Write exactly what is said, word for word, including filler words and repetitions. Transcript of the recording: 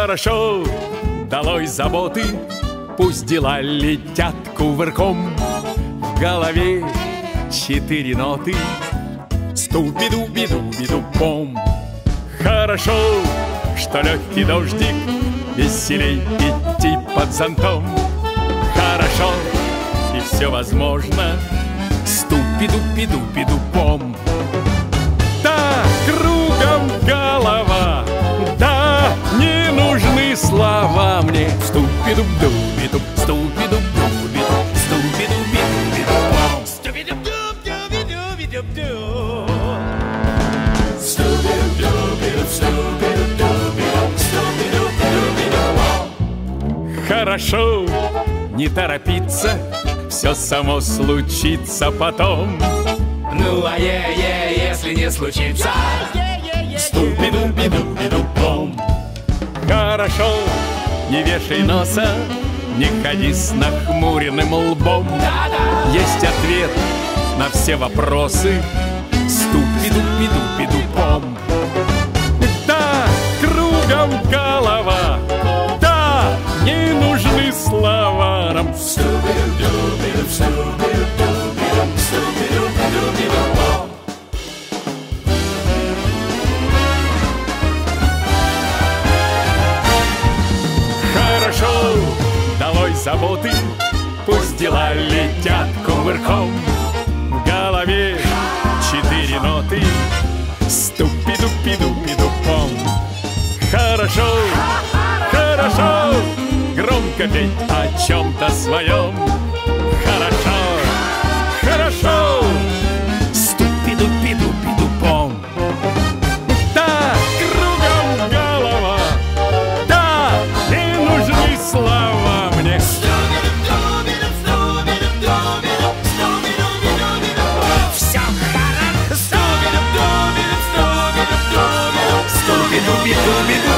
Хорошо, долой заботы, пусть дела летят кувырком. В голове четыре ноты: ступи-дуби-дуби-дупом. Хорошо, что легкий дождик, веселей идти под зонтом. Хорошо, и все возможно, ступи-дупи-дупи-дупом. Да, кругом голова, да, не нужны слова мне. Ступи-дуп-дуби-дуп, ступи-дуп-дуби-дуп, ступи-дуби-дуби-дупом. Ступи-дуп-дуби-дуби-дуп-дуп. Ступи-дуп-дуби-дуп, ступи-дуп-дуби-дуп, ступи-дуп-дуби-дупом. Хорошо, не торопиться, все само случится потом. Ну а е-е, если не случится, ступи-дуби-дуби-дупом. Хорошо, не вешай носа, не ходи с нахмуренным лбом. Есть ответ на все вопросы: ступи-дуби-дуби-дупом. Да, кругом голова, да, не нужны слова нам. ступи-дуби-дуби-дуп, ступи-дуби-дуби-дуп, ступи-дуби-дуби-дупом. Хорошо, долой заботы, пусть дела летят кувырком. В голове четыре ноты: ступи-дупи-дупи-дупом. Хорошо, хорошо, громко петь о чем-то своем. Хорошо, хорошо, ступи-дупи-дупи-дупом. Да, кругом голова, да, не нужны слова мне. Все хорошо. Ступи-дуби-дуби-ду.